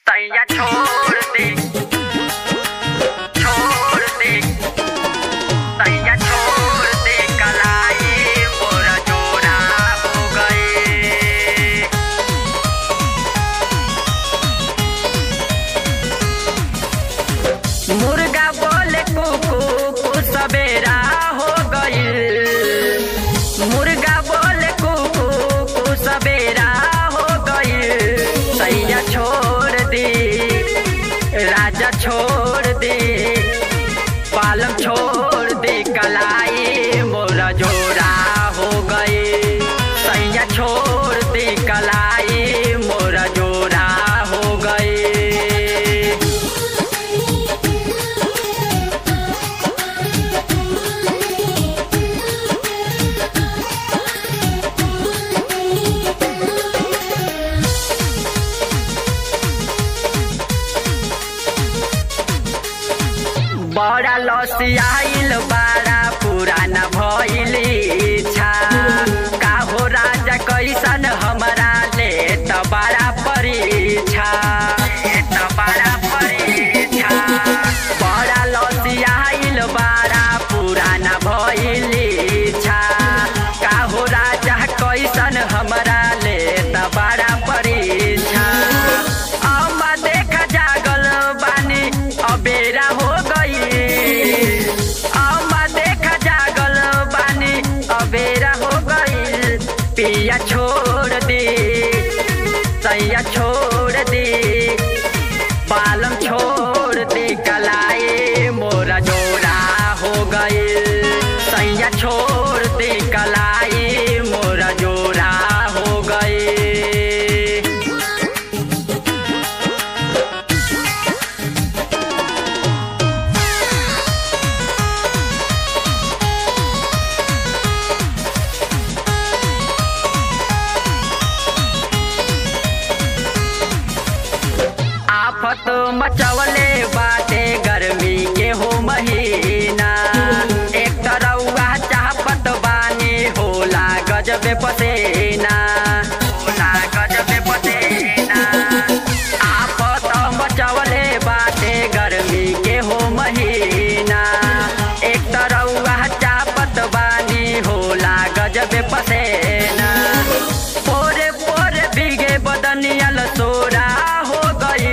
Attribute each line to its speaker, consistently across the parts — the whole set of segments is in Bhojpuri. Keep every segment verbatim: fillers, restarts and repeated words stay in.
Speaker 1: तैया छोड़ दे छोड़ दे तैया छोड़ दे कलाई मोरा जोड़ा हो गए। मुर्गा बोले कुकू कु सवेरा हो गई। मुर्गा बोले कुकू कु सवेरा हो गई। तैया छोड़ दे राजा छोड़ दे पालम छोड़ दे कलाई मोरा जोड़ा हो गई। तैया छोड़ दे कलाई मोरा जोड़ा हो गई। बड़ा लसियाइल बड़ा पुराना भइली इच्छा का हो राजा कैसन हमरा ले त बड़ा परीक्षा त बड़ा परीक्षा। बड़ा लसियाइल बड़ा पुराना भइली इच्छा का हो राजा कैसन हमरा ले त बड़ा परीक्षा। अम्मा देखा जागल बानी अबेरा हो पिया छोड़ दे तैया छोड़ दे पालम छोड़ दे कलाई मोरा जोड़ा हो गई। तैया छोड़ दे कलाई मोरा जोड़ा हो गई। आफत मचवले बाटे गर्मी के हो महीना। एक तरौआ चाहपत बानी होला गजबे पसेना होला गजबे पसेना। आफत मचवले बाटे गर्मी के हो महीना। एक तरौआ चाहपत बानी होला गजबे पसेना। पोरे पोरे भीगे बदनिया लसोरा हो गई।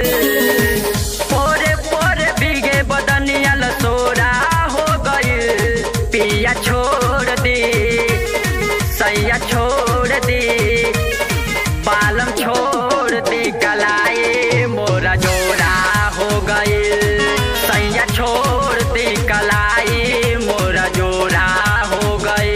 Speaker 1: पोरे पोरे भीगे बदनिया लसोरा हो गई। पिया छोड़ दे सैया छोड़ दे पालम छोड़ दे कलाई मोरा जोड़ा हो गई। सैया छोड़ दे कलाई मोरा जोड़ा हो गई।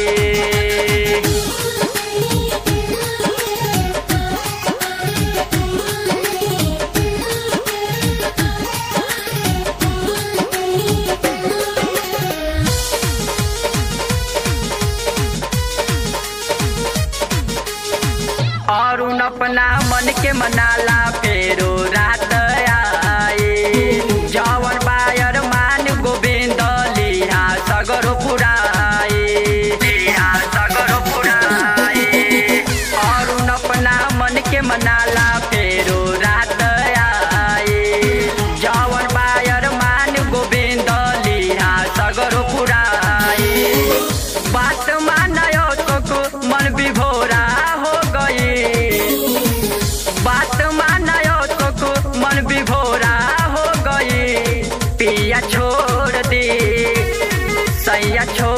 Speaker 1: और उन अपना मन के मनाला फेरो रात आई। जवन बायर मान गोविंद लिहा सगरो पुराई लिहा सगरो पुराई। और उन अपना मन के मनाला फेरो रात आई। जवन बायर मान गोविंद लिहा सगरो पुराई। बात मानयो तो मन विभोरा हो गई। बात मानयो तो मन विभोरा हो गई। पिया छोड़ दे सैया छोड़